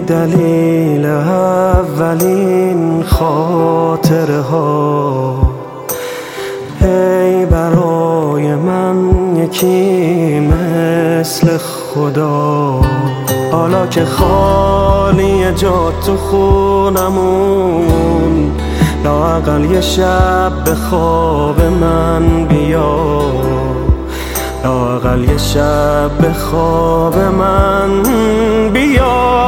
دلیل اولین خاطره ها، ای برای من یکی مثل خدا. حالا که خالی جا تو خونمون، لااقل یه شب به خواب من بیا، لااقل یه شب به خواب من بیا.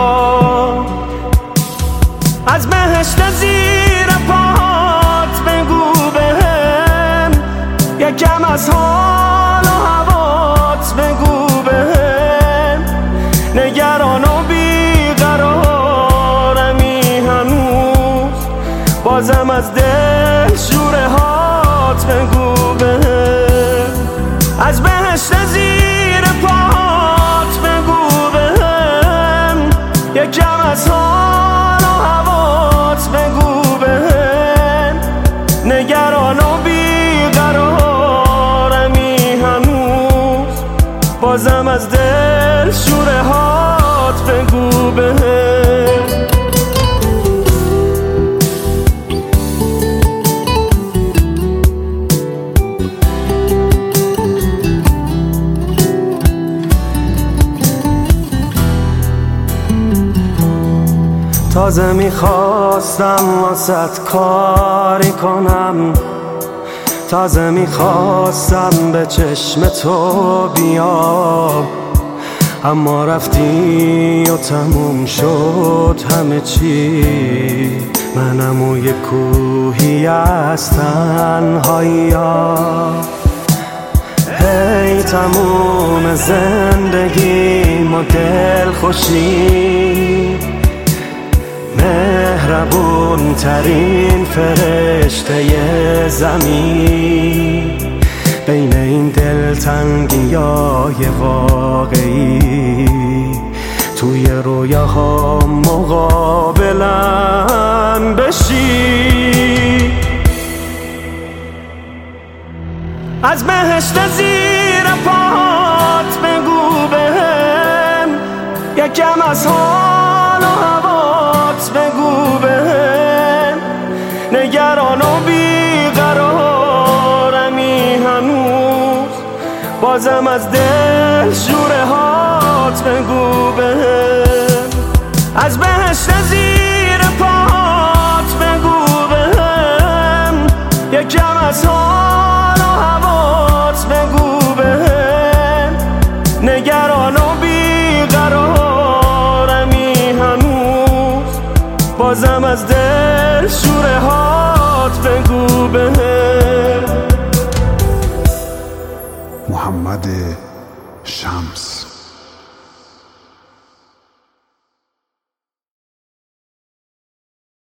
از بهشت زیر پات بگو بهم، یکم از حال و هوات بگو بهم. نگران و بیقرارمی هنوز، بازم از دل شوره هات بگو بهم. از بهشت زیر پات بگو بهم، یکم از حال و هوات بگو بهم. نگران و بیقرارمی هنوز، بازم از دل شوره هات بگو بهم. تازه میخواستم واسط کاری کنم، تازه میخواستم به چشم تو بیام، اما رفتی و تموم شد همه چی. منم و یک کوهی از تنهایی ها، هی تموم زندگیم و دل خوشی. مهربون ترین فرشته زمین، بین این دلتنگی‌های واقعی، توی رویاها مقابلم بشی. از بهشت زیر پات بگو بهم، یکم از حال و هوات بگو بهم. نگران و بیقرارمی هنوز، بازم از دل شوره هات بگو بهم. از بهشت زیر پات بگو بهم، یکم از حال و هوات بگو بهم. نگران و بیقرارمی هنوز، بازم از دل شوره هات بگو بهم. محمد شمس.